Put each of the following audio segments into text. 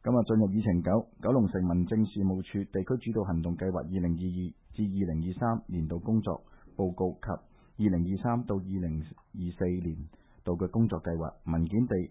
今日進入議程9，九龍城民政事務處地區主導行動計劃2022至2023年度工作報告及2023到2024年度嘅工作計劃文件第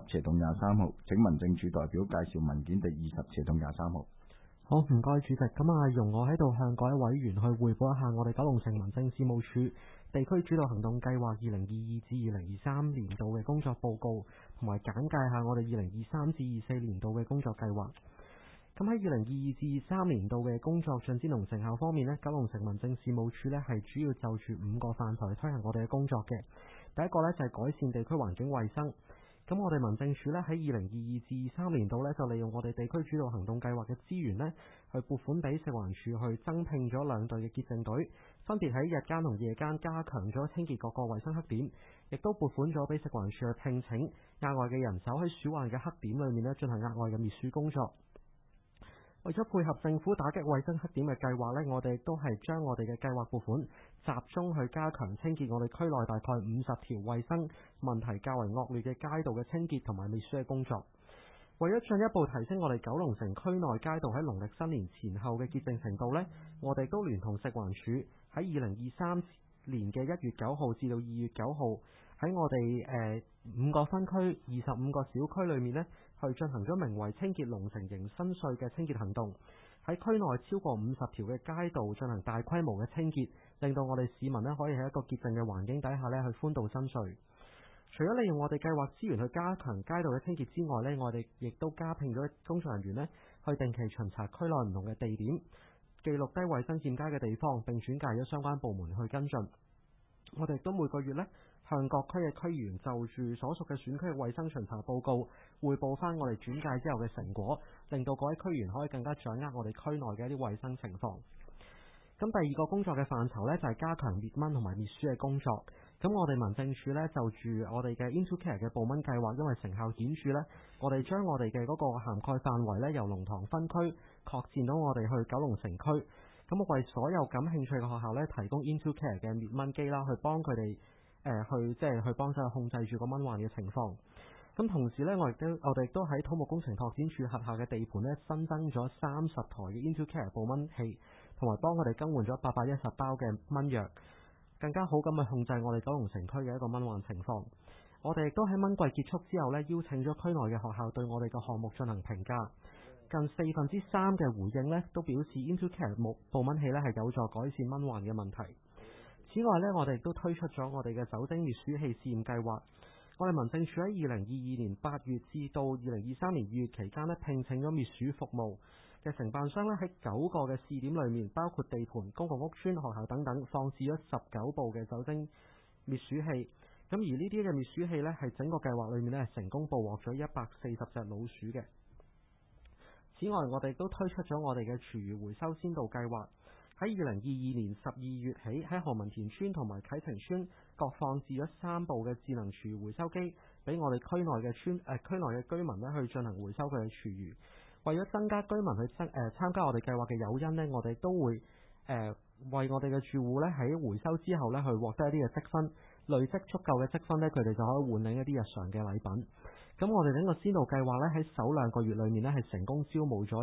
20/23號，請民政處代表介紹文件第20/23號。 好，唔該主席。咁容我喺度向各位委員去匯報一下我哋九龍城民政事務處地區主導行動計劃2022至2023年度嘅工作報告，同埋簡介下我哋2023至24年度嘅工作計劃。咁喺2022至23年度嘅工作進展同成效方面呢，九龍城民政事務處呢係主要就住5個範疇去推行我哋嘅工作嘅。第一個呢就係改善地區環境衛生。咁我哋民政處呢喺2022至23年度呢，就利用我哋地區主導行動計劃嘅資源呢，去撥款俾食環署去增聘咗2隊嘅潔淨隊，分別喺日間同夜間加強咗清潔各個衛生黑點，亦都撥款咗俾食環署去聘請額外嘅人手喺鼠患嘅黑點裏面呢進行額外嘅滅鼠工作。為咗配合政府打擊衛生黑點嘅計劃呢，我哋都係將我哋嘅計劃撥款集中去加強清潔我哋區內大概50條衛生問題較為惡劣嘅街道嘅清潔同埋滅鼠嘅工作。為咗進一步提升我哋九龍城區內街道喺農曆新年前後嘅潔淨程度呢，我哋都聯同食環署喺2023年嘅1月9號至到2月9號喺我哋5個分區25個小區裏面呢，去進行咗名為清潔龍城迎新歲嘅清潔行動，喺區內超過50條嘅街道進行大規模嘅清潔，令到我哋市民呢可以喺一個潔淨嘅環境底下呢去歡度新歲。除咗利用我哋計劃資源去加強街道嘅清潔之外呢，我哋亦都加聘咗工作人員呢去定期巡查區內唔同嘅地點，記錄低衛生欠佳嘅地方，並轉介咗相關部門去跟進。我哋都每個月呢向各區嘅區議員就住所屬嘅選區嘅衛生巡查報告匯報翻我哋轉介之後嘅成果，令到各位區議員可以更加掌握我哋區內嘅一啲衛生情況。咁第二個工作嘅範疇呢，就係加強滅蚊同埋滅鼠嘅工作。咁我哋民政處呢，就住我哋嘅 Into Care 嘅捕蚊計劃，因為成效顯著呢，我哋將我哋嘅嗰個涵蓋範圍呢，由龍塘分區擴展到我哋去九龍城區。咁為所有感興趣嘅學校呢，提供 Into Care 嘅滅蚊機啦，去幫佢哋去幫手控制住個蚊患嘅情況。咁同時呢，我哋都喺土木工程拓展署轄下嘅地盤呢，新增咗30台嘅 Into Care 捕蚊器，同埋幫佢哋更換咗810包嘅蚊藥，更加好咁去控制我哋九龍城區嘅一個蚊患情況。我哋亦都喺蚊季結束之後呢，邀請咗區內嘅學校對我哋嘅項目進行評價，近3/4嘅回應呢，都表示 Into Care 捕蚊器呢係有助改善蚊患嘅問題。此外呢，我哋亦都推出咗我哋嘅酒精滅鼠器試驗計劃。我哋民政處喺2022年8月至到2023年2月期間呢，聘請咗滅鼠服務嘅承辦商呢，喺9個嘅試點裏面，包括地盤、公共屋邨、學校等等，放置咗19部嘅酒精滅鼠器。咁而呢啲嘅滅鼠器呢，係整個計劃裏面呢，成功捕獲咗140隻老鼠嘅。此外，我哋都推出咗我哋嘅廚餘回收先導計劃。喺2022年12月起，喺何文田村同埋啟晴村各放置咗3部嘅智能廚餘回收機，俾我哋區內嘅居民呢去進行回收佢嘅廚餘。為咗增加居民去參加我哋計劃嘅誘因呢，我哋都會為我哋嘅住戶呢喺回收之後呢去獲得一啲嘅積分，累積足夠嘅積分呢，佢哋就可以換領一啲日常嘅禮品。咁我哋整個先導計劃呢，喺首2個月裏面呢，係成功招募咗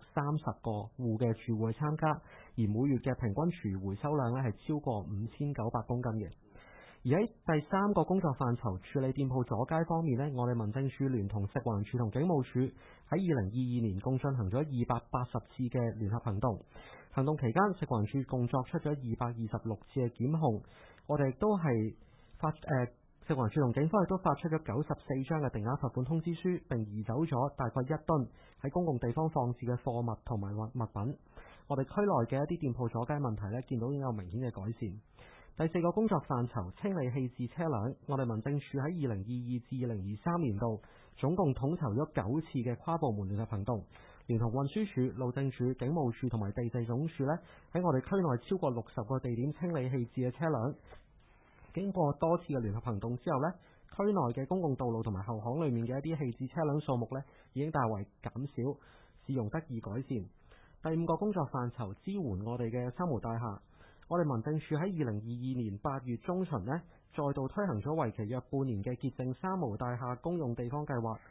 230個戶嘅住戶去參加，而每月嘅平均廚餘回收量呢，係超過5900公斤嘅。而喺第3個工作範疇處理店鋪阻街方面呢，我哋民政處聯同食環署同警務處喺2022年共進行咗280次嘅聯合行動。行動期間，食環署共作出咗226次嘅檢控。我哋亦都係食環署同警方亦都發出咗94張嘅定額罰款通知書，並移走咗大概1噸喺公共地方放置嘅貨物同埋物品。我哋區內嘅一啲店鋪阻街問題呢，見到已經有明顯嘅改善。第4個工作範疇，清理棄置車輛。我哋民政處喺2022至2023年度總共統籌咗9次嘅跨部門聯合行動，連同運輸署、路政署、警務處同埋地政總署呢，喺我哋區內超過60個地點清理棄置嘅車輛。經過多次嘅聯合行動之後呢，區內嘅公共道路同埋後巷裏面嘅一啲棄置車輛數目呢，已經大為減少，使用得以改善。第5個工作範疇，支援我哋嘅三無大廈。我哋民政處喺2022年8月中旬呢，再度推行咗為期約半年嘅潔淨三無大廈公用地方計劃，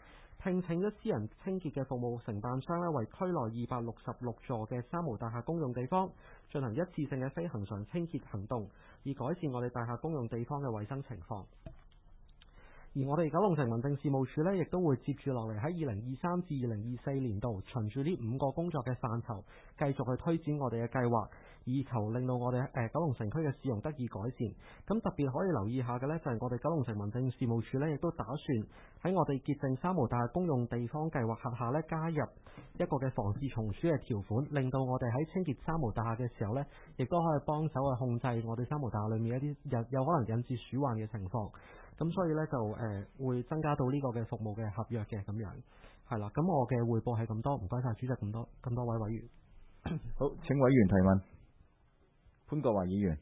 聘請咗私人清潔嘅服務承辦商咧，為區內266座嘅三無大廈公用地方進行一次性嘅非恆常清潔行動，以改善我哋大廈公用地方嘅衛生情況。而我哋九龍城民政事務處呢，亦都會接住落嚟喺2023至2024年度，循住呢5個工作嘅範疇，繼續去推展我哋嘅計劃，以求令到我哋九龍城區嘅市容得以改善。咁特別可以留意下嘅呢，就係我哋九龍城民政事務處呢，亦都打算喺我哋潔淨三無大廈公用地方計劃轄下呢，加入一個嘅防治蟲鼠嘅條款，令到我哋喺清潔三無大廈嘅時候呢，亦都可以幫手去控制我哋三無大廈裏面一啲有可能引致鼠患嘅情況。咁所以咧就會增加到呢個嘅服務嘅合約嘅咁樣，係啦。咁我嘅匯報係咁多，唔該晒主席咁多位委員。 好，請委員提問。潘國華議員。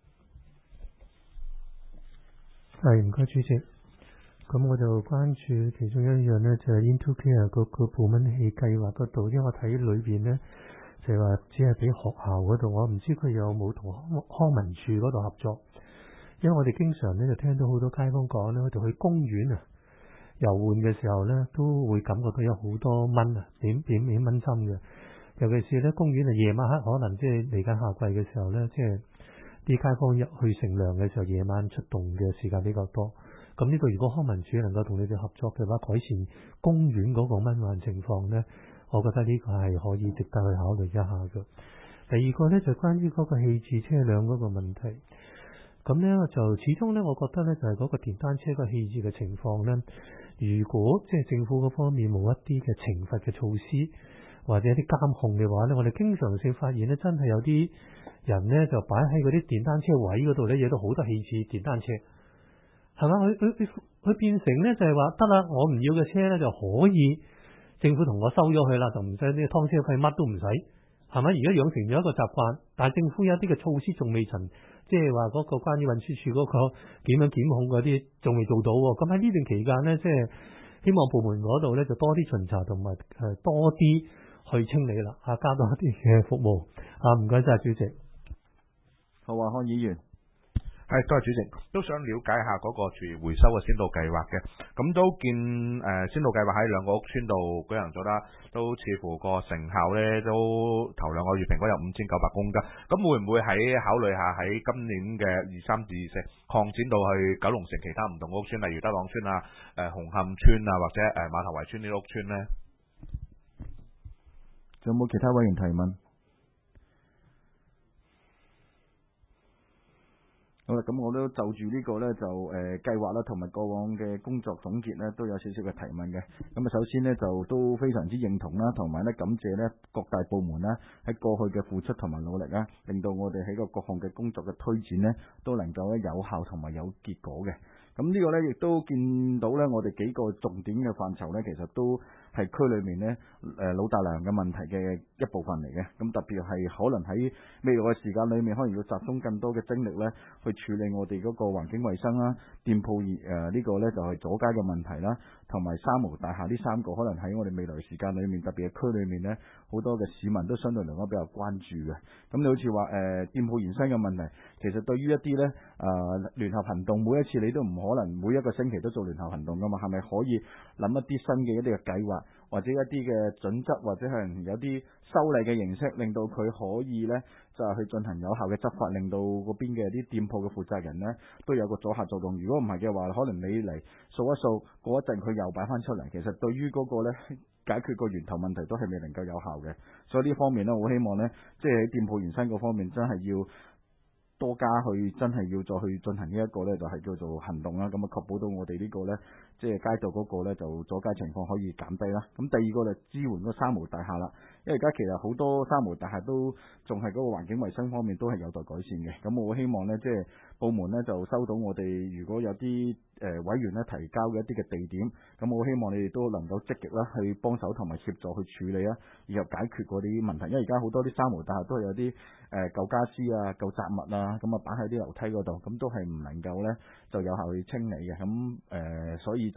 係，唔該主席。咁我就關注其中一樣呢，就係 Into Care 嗰個保蚊器計劃嗰度，因為我睇裏邊呢，就係話只係俾學校嗰度，我唔知佢有冇同康文署嗰度合作。因為我哋經常咧就聽到好多街坊講咧，佢哋去公園啊遊玩嘅時候咧，都會感覺到有好多蚊啊，點蚊針嘅。尤其是咧公園啊，夜晚黑可能即係嚟緊夏季嘅時候咧，即係啲街坊入去乘涼嘅時候，夜晚出動嘅時間比較多。咁呢度如果康文署能夠同你哋合作嘅話，改善公園嗰個蚊患情況咧，我覺得呢個係可以值得去考慮一下嘅。第二個咧就關於嗰個棄置車輛嗰個問題。咁呢，就始終呢，我覺得呢，就係嗰個電單車個棄置嘅情況呢。如果即係政府嗰方面冇一啲嘅懲罰嘅措施，或者一啲監控嘅話呢，我哋經常性發現呢，真係有啲人呢，就擺喺嗰啲電單車位嗰度呢，惹到好多棄置電單車，係嘛？佢變成呢，就係話得啦，我唔要嘅車呢，就可以政府同我收咗佢啦，就唔使啲劏車費，乜都唔使，係咪？而家養成咗一個習慣，但係政府有一啲嘅措施仲未曾。即係話嗰個關於運輸署嗰個點樣檢控嗰啲仲未做到喎，咁喺呢段期間呢，即係希望部門嗰度呢，就多啲巡查同埋多啲去清理啦，加多啲嘅服務唔該晒主席。 好啊，康議員。 係，多謝主席，都想了解下嗰個廚餘回收嘅先導計劃嘅。咁都見先導計劃喺2個屋邨度舉行咗啦，都似乎個成效咧都頭2個月平均有5900公斤。咁會唔會考慮下喺今年嘅23至24擴展到去九龍城其他唔同屋邨，例如德朗邨啊、紅磡邨啊或者馬頭圍邨呢啲屋邨呢？ 仲有冇其他委員提問？好啦，咁我都就住呢個呢，就計劃啦，同埋過往嘅工作總結呢，都有少少嘅提問嘅。咁啊，首先呢，就都非常之認同啦，同埋呢感謝呢各大部門呢喺過去嘅付出同埋努力啦，令到我哋喺個各項嘅工作嘅推展呢，都能夠有效同埋有結果嘅。咁呢個呢，亦都見到呢，我哋幾個重點嘅範疇呢，其實都係區裏面呢老大娘嘅問題嘅一部分嚟嘅。咁特別係可能喺未來嘅時間裏面，可能要集中更多嘅精力呢，去處理我哋嗰個環境衛生啦、店鋪呢個呢，就係阻街嘅問題啦，同埋三無大廈呢3個，可能喺我哋未來時間裏面，特別係區裏面呢，好多嘅市民都相對嚟講比較關注嘅。咁你好似話店鋪延伸嘅問題，其實對於一啲呢聯合行動，每一次你都唔可能每一個星期都做聯合行動噶嘛，係咪可以諗一啲新嘅一啲嘅計劃，或者一啲嘅準則，或者係有啲修例嘅形式，令到佢可以呢，就係去進行有效嘅執法，令到嗰邊嘅啲店鋪嘅負責人呢，都有個阻嚇作用。如果唔係嘅話，可能你嚟掃一掃，過一陣佢又擺翻出嚟，其實對於嗰個呢，解決個源頭問題都係未能夠有效嘅。所以呢方面呢，我希望呢，即係喺店鋪延伸嗰方面真係要多加去，真係要再去進行呢一個呢，就係叫做行動啦。咁啊，確保到我哋呢個呢，即係街道嗰個呢，就阻街情況可以減低啦。咁第二個就支援嗰三無大廈啦，因為而家其實好多三無大廈都仲係嗰個環境衛生方面都係有待改善嘅。咁我希望呢，即係部門呢，就收到我哋如果有啲委員呢提交嘅一啲嘅地點，咁我希望你哋都能夠積極啦去幫手同埋協助去處理啊，以及解決嗰啲問題。因為而家好多啲三無大廈都係有啲舊家私啊、舊雜物啊，咁啊擺喺啲樓梯嗰度，咁都係唔能夠呢就有效去清理嘅。咁所以就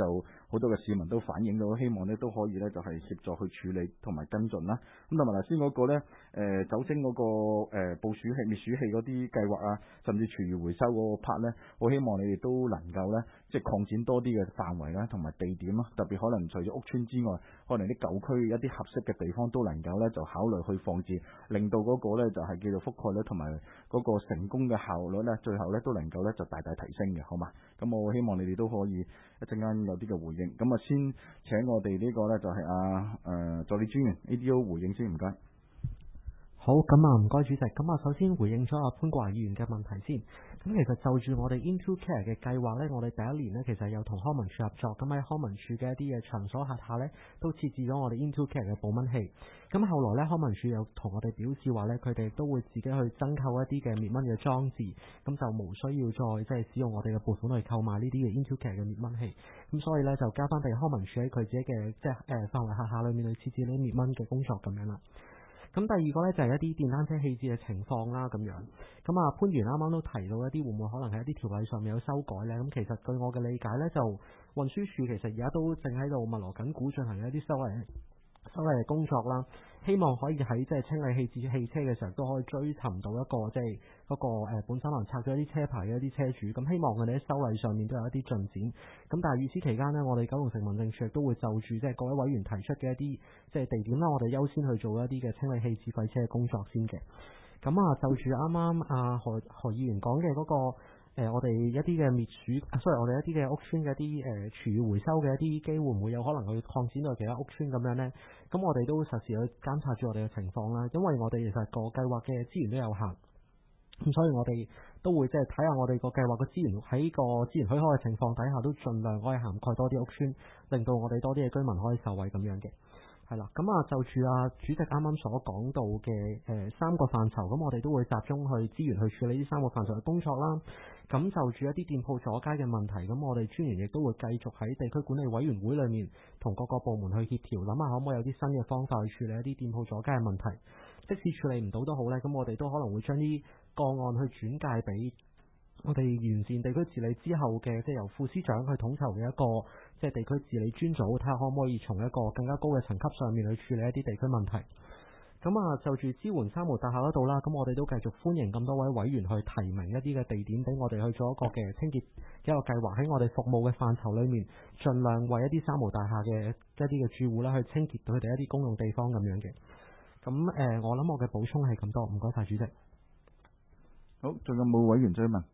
好多嘅市民都反映到，希望呢都可以呢就係協助去處理同埋跟進啦。咁同埋頭先嗰個呢酒精嗰個捕鼠器滅鼠器嗰啲計劃啊，甚至廚餘回收嗰個 part 呢，我希望你哋都能夠呢，即係擴展多啲嘅範圍啦，同埋地點啦，特別可能除咗屋邨之外，可能啲舊區一啲合適嘅地方都能夠呢就考慮去放置，令到嗰個呢就係叫做覆蓋率同埋嗰個成功嘅效率呢，最後呢都能夠呢就大大提升嘅，好嘛？咁我希望你哋都可以一陣間有啲嘅回應。咁啊，先請我哋呢個呢就係助理專員 ADO 回應先，唔該。 好，咁啊，唔該主席。咁啊，首先回應咗阿潘國華議員嘅問題先。咁其實就住我哋 Into Care 嘅計劃呢，我哋第一年呢其實有同康文署合作，咁喺康文署嘅一啲嘅場所轄下呢，都設置咗我哋 Into Care 嘅保蚊器。咁後來呢，康文署有同我哋表示話呢，佢哋都會自己去增購一啲嘅滅蚊嘅裝置，咁就無需要再即係使用我哋嘅撥款去購買呢啲嘅 Into Care 嘅滅蚊器。咁所以呢，就交翻俾康文署喺佢自己嘅即係範圍轄下裏面去設置呢啲滅蚊嘅工作咁樣啦。咁第二個呢，就係一啲電單車棄置嘅情況啦，咁樣。咁啊，潘源啱啱都提到一啲會唔會可能係一啲條例上面有修改呢？咁其實據我嘅理解呢，就運輸署其實而家都正喺度密鑼緊鼓進行一啲修例嘅工作啦，希望可以喺即係清理棄置汽車嘅時候都可以追尋到一個即係嗰個本身可能拆咗一啲車牌嘅一啲車主，咁希望佢哋喺修例上面都有一啲進展。咁但係與此期間呢，我哋九龍城民政處亦都會就住即係各位委員提出嘅一啲即係地點啦，我哋優先去做一啲嘅清理棄置廢車嘅工作先嘅。咁啊，就住啱啱阿何議員講嘅嗰個我哋一啲嘅滅鼠，我哋一啲嘅屋邨嘅一啲廚餘回收嘅一啲機會唔會有可能去擴展到其他屋邨咁樣呢？咁我哋都實時去監察住我哋嘅情況啦，因為我哋其實個計劃嘅資源都有限，咁所以我哋都會即係睇下我哋個計劃嘅資源喺個資源許可嘅情況底下，都盡量可以涵蓋多啲屋邨，令到我哋多啲嘅居民可以受惠咁樣嘅。係啦，咁啊就住主席啱啱所講到嘅三個範疇，咁我哋都會集中去資源去處理呢三個範疇嘅工作啦。咁就住一啲店鋪阻街嘅問題，咁我哋專員亦都會繼續喺地區管理委員會裏面同各個部門去協調，諗下可唔可以有啲新嘅方法去處理一啲店鋪阻街嘅問題。即使處理唔到都好呢，咁我哋都可能會將啲個案去轉介俾我哋完善地區治理之後嘅，即係由副司長去統籌嘅一個即係地區治理專組，睇下可唔可以從一個更加高嘅層級上面去處理一啲地區問題。咁啊，就住支援三無大廈嗰度啦，咁我哋都繼續歡迎咁多位委員去提名一啲嘅地點俾我哋去做一個嘅清潔嘅一個計劃，喺我哋服務嘅範疇裏面，盡量為一啲三無大廈嘅一啲嘅住戶啦，去清潔佢哋一啲公用地方咁樣嘅。咁我諗我嘅補充係咁多，唔該晒主席。 好，仲有冇委員追問？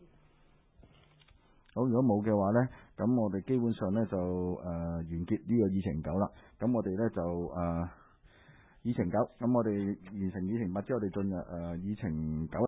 好，如果冇嘅話呢，咁我哋基本上呢就完結呢個議程9啦。咁我哋呢就議程9，咁我哋完成議程8之後，我哋進入議程9。